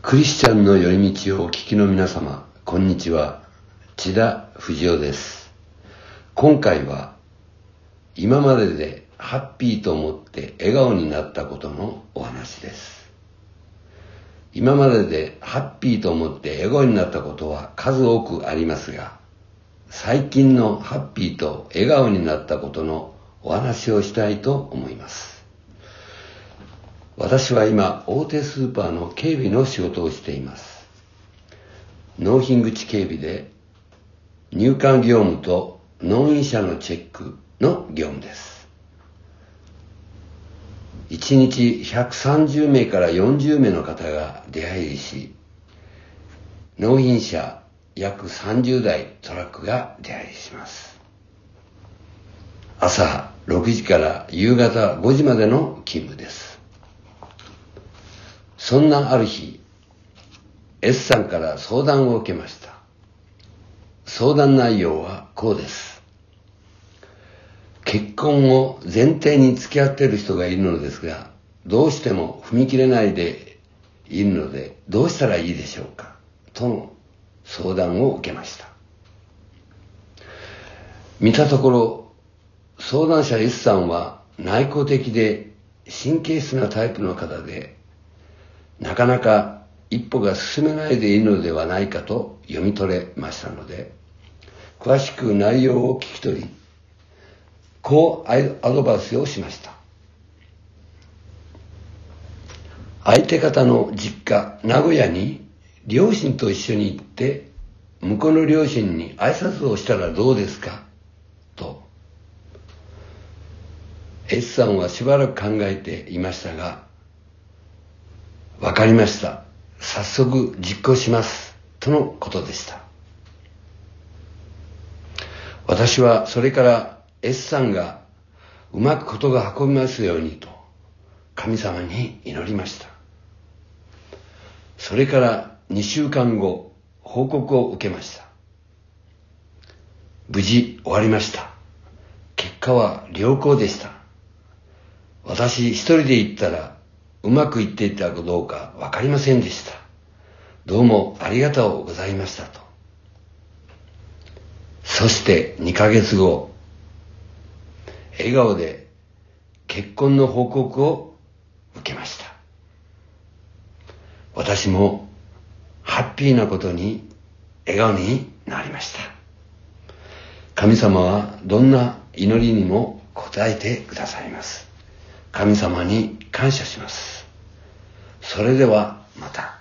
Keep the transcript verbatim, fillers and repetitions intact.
クリスチャンの寄り道をお聞きの皆様、こんにちは。千田藤夫です。今回は今まででハッピーと思って笑顔になったことのお話です。今まででハッピーと思って笑顔になったことは数多くありますが、最近のハッピーと笑顔になったことのお話をしたいと思います。私は今、大手スーパーの警備の仕事をしています。納品口警備で入館業務と納品者のチェックの業務です。いちにちひゃくさんじゅうめいからよんじゅうめいの方が出入りし、納品者約さんじゅうだいトラックが出入りします。朝ろくじから夕方ごじまでの勤務です。そんなある日、S さんから相談を受けました。相談内容はこうです。結婚を前提に付き合っている人がいるのですが、どうしても踏み切れないでいるので、どうしたらいいでしょうかとの相談を受けました。見たところ、相談者 S さんは内向的で神経質なタイプの方で、なかなか一歩が進めないでいいのではないかと読み取れましたので、詳しく内容を聞き取り、こうアドバイスをしました。相手方の実家、名古屋に両親と一緒に行って、向こうの両親に挨拶をしたらどうですかと。S さんはしばらく考えていましたが、わかりました。早速実行します。とのことでした。私はそれから S さんがうまくことが運びますようにと神様に祈りました。それからにしゅうかんご、報告を受けました。無事終わりました。結果は良好でした。私一人で行ったらうまくいっていたかどうかわかりませんでした。どうもありがとうございましたと。そしてにかげつご、笑顔で結婚の報告を受けました。私もハッピーなことに笑顔になりました。神様はどんな祈りにも応えてくださいます。神様に感謝します。それではまた。